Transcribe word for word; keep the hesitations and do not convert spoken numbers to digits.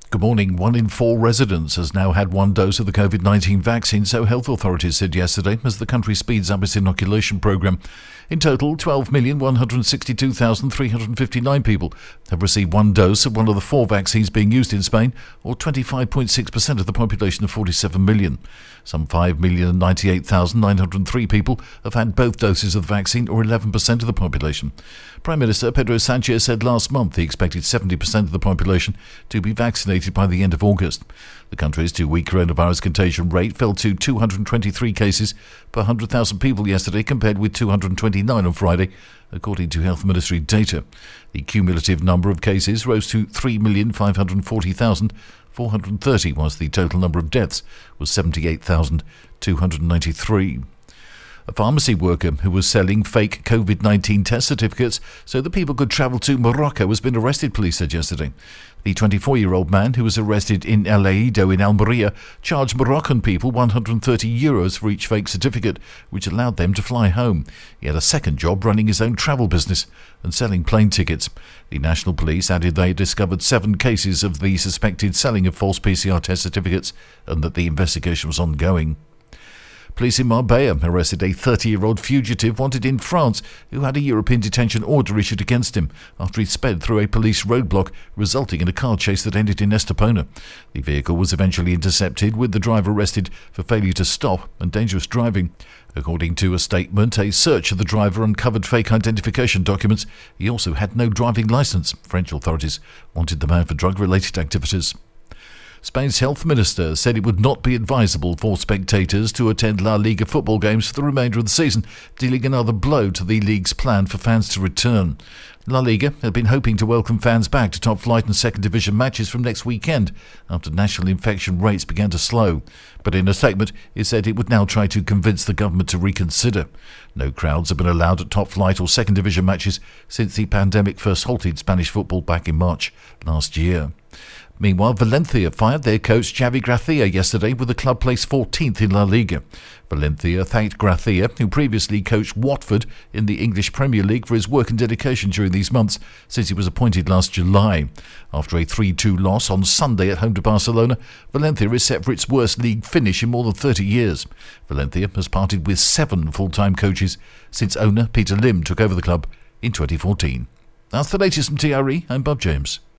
Good morning. One in four residents has now had one dose of the covid nineteen vaccine, so health authorities said yesterday, as the country speeds up its inoculation programme. In total, twelve million one hundred sixty-two thousand three hundred fifty-nine people have received one dose of one of the four vaccines being used in Spain, or twenty-five point six percent of the population of forty-seven million. Some five million ninety-eight thousand nine hundred three people have had both doses of the vaccine, or eleven percent of the population. Prime Minister Pedro Sanchez said last month he expected seventy percent of the population to be vaccinated by the end of August. The country's two-week coronavirus contagion rate fell to two hundred twenty-three cases per one hundred thousand people yesterday, compared with two hundred twenty-nine on Friday, according to Health Ministry data. The cumulative number of cases rose to three million five hundred forty thousand four hundred thirty, whilst the total number of deaths was seventy-eight thousand two hundred ninety-three. A pharmacy worker who was selling fake covid nineteen test certificates so that people could travel to Morocco has been arrested, police said yesterday. The twenty-four-year-old man, who was arrested in El Aido in Almeria, charged Moroccan people one hundred thirty euros for each fake certificate, which allowed them to fly home. He had a second job running his own travel business and selling plane tickets. The National Police added they had discovered seven cases of the suspected selling of false P C R test certificates and that the investigation was ongoing. Police in Marbella arrested a thirty-year-old fugitive wanted in France who had a European detention order issued against him after he sped through a police roadblock, resulting in a car chase that ended in Estepona. The vehicle was eventually intercepted, with the driver arrested for failure to stop and dangerous driving. According to a statement, a search of the driver uncovered fake identification documents. He also had no driving licence. French authorities wanted the man for drug-related activities. Spain's health minister said it would not be advisable for spectators to attend La Liga football games for the remainder of the season, dealing another blow to the league's plan for fans to return. La Liga had been hoping to welcome fans back to top flight and second division matches from next weekend after national infection rates began to slow. But in a statement, it said it would now try to convince the government to reconsider. No crowds have been allowed at top flight or second division matches since the pandemic first halted Spanish football back in March last year. Meanwhile, Valencia fired their coach Xavi Gracia yesterday, with the club placed fourteenth in La Liga. Valencia thanked Gracia, who previously coached Watford in the English Premier League, for his work and dedication during these months since he was appointed last July. After a three two loss on Sunday at home to Barcelona, Valencia is set for its worst league finish in more than thirty years. Valencia has parted with seven full-time coaches since owner Peter Lim took over the club in twenty fourteen. That's the latest from T R E. I'm Bob James.